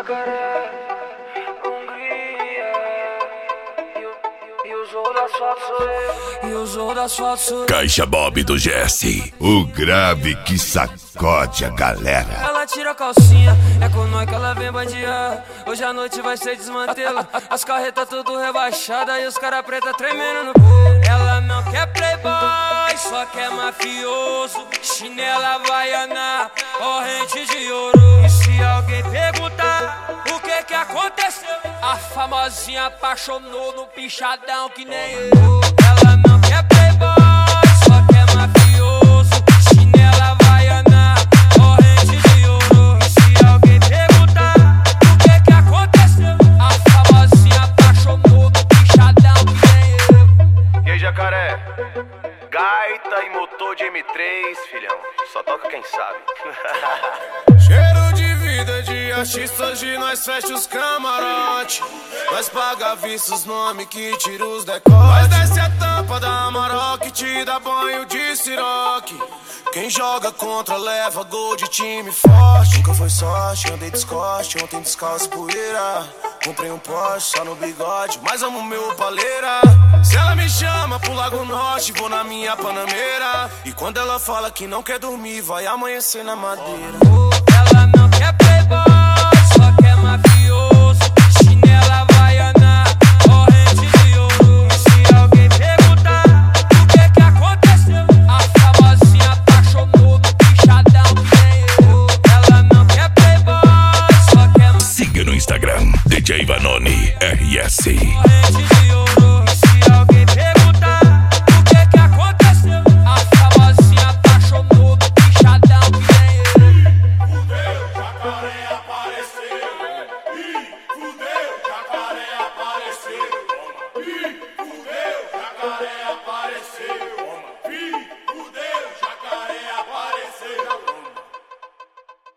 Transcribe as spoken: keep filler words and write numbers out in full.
Jacaré, Hungria. E o, e o jogo da asfalto sou eu. E o jogo da asfalto sou eu. Caixa Bob do Jesse, o grave que sacode a galera. Ela tira a calcinha, é com nós que ela vem bandear. Hoje a noite vai ser desmantela. As carretas tudo rebaixadas e os cara preta tremendo no povo. Ela não quer playboy, só quer mafioso. Chinela havaiana, corrente de ouro. E se alguém perguntar o que que aconteceu, a famosinha apaixonou no pichadão que nem eu. Ela não quer playboy, só quer mafioso. Chinela havaiana, corrente de ouro. E se alguém perguntar o que que aconteceu, a famosinha apaixonou no pichadão que nem eu. E aí, Jacaré? Gaita e motor de M três, filhão. Só toca quem sabe. Cheiro de vida de artista, hoje nós fecha os camarote. Nós paga vista os nomes que tira os decotes. Nós desce a tampa da Amarok, te dá banho de siroque. Quem joga contra leva gol de time forte. Nunca foi sorte, andei descoste, ontem descalço poeira. Comprei um Porsche só no bigode, mas amo meu paleira. Se ela me chama pro Lago Norte, vou na minha Panameira. E quando ela fala que não quer dormir, vai amanhecer na madeira. Ela não quer playboy, só quer mafioso. Chinela havaiana, corrente de ouro. E se alguém perguntar o que que aconteceu, a famosinha apaixonou no pichadão que nem eu. Ela não quer playboy, só quer Siga no Instagram, D J Vanoni R S. corrente de ouro.